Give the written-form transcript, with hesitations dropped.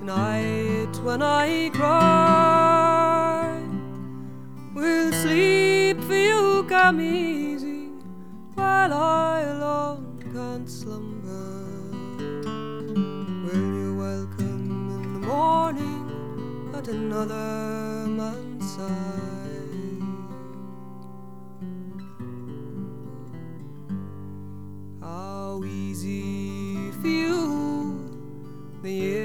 Tonight when I cry, will sleep for you come easy, while I alone can't slumber. Will you welcome in the morning at another man's side?